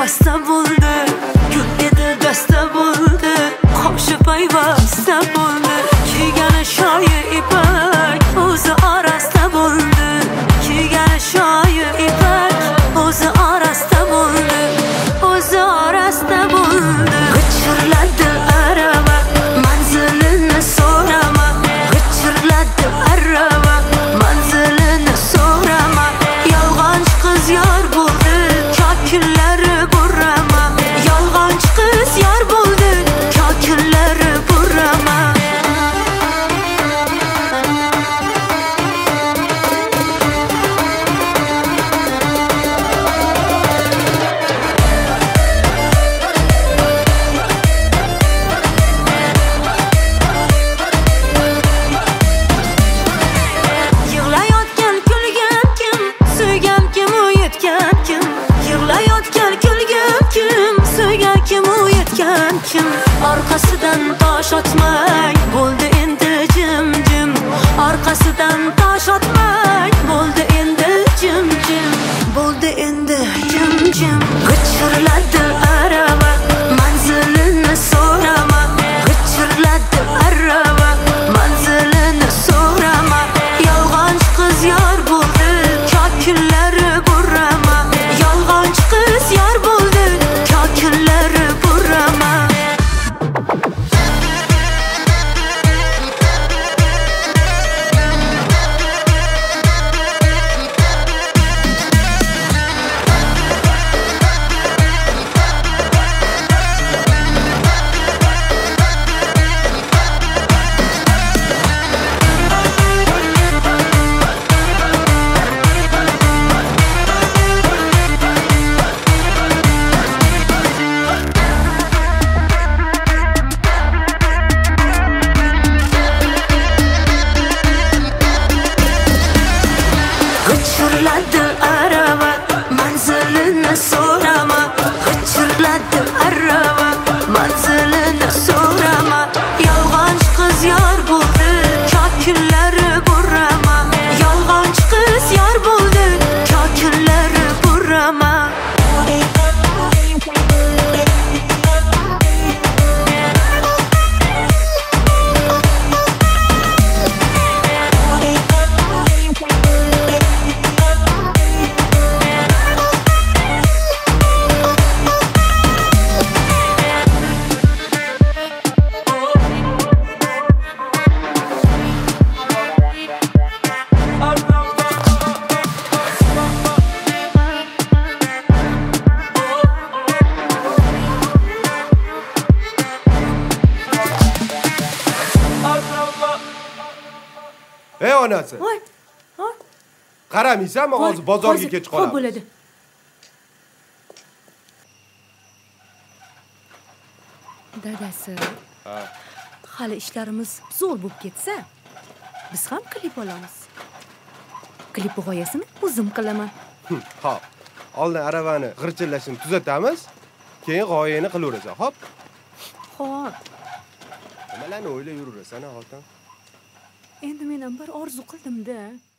dasta bo'ldi, gul edi dasta bo'ldi, qo'shi payvasta bo'ldi, kiygani shoyi ipak o'zi orasida bo'ldi, kiygani shoyi ipak o'zi orasida bo'ldi, o'zi orasida bo'ldi. G'ichirladi arava, manzilini so'rama, g'ichirladi arava, manzilini so'rama, yolg'onchi qiz yor bo'ldi, ko'killari burama, yolg'onchi qiz yor bo'ldi, ko'killari burama. Yig'layotgan kulgan kim, suygan kim, u yetgan kim? Yig'layotgan kulgan kim, suygan kim, u yetgan kim? Orqasidan tosh otmang, bo'ldi endi jim-jim. Orqasidan tosh otmang, bo'ldi endi jim-jim. Bo'ldi endi jim-jim. G'ichirladi arava, manzilini so'rama, g'ichirladi arava, manzilini so'rama, yolg'onchi qiz yor bo'ldi, ko'killari burama, yolg'onchi qiz yor bo'ldi, ko'killari burama. G'ichirladi arava, manzilini so'rama, g'ichirladi arava, manzilini so'rama, yolg'onchi qiz yor bo'ldi, ko'killari burama, yolg'onchi qiz yor bo'ldi, ko'killari burama. Ey onasi. Voy. Voy. Qaramaysanmi, hozir bozorga kech qolamiz. Xo'p bo'ladi. Dadasi. Hali ishlarimiz zo'r bo'lib ketsa, biz ham klip olamiz. Klip g'oyasini o'zim qilaman. Xo'p. Oldin aravani g'irchillashini tuzatamiz, keyin g'oyani qilaverasan, xo'p? Xo'p. Nimalarni o'ylab yurasan, xotin? Endi men ham bir orzu qildim-da.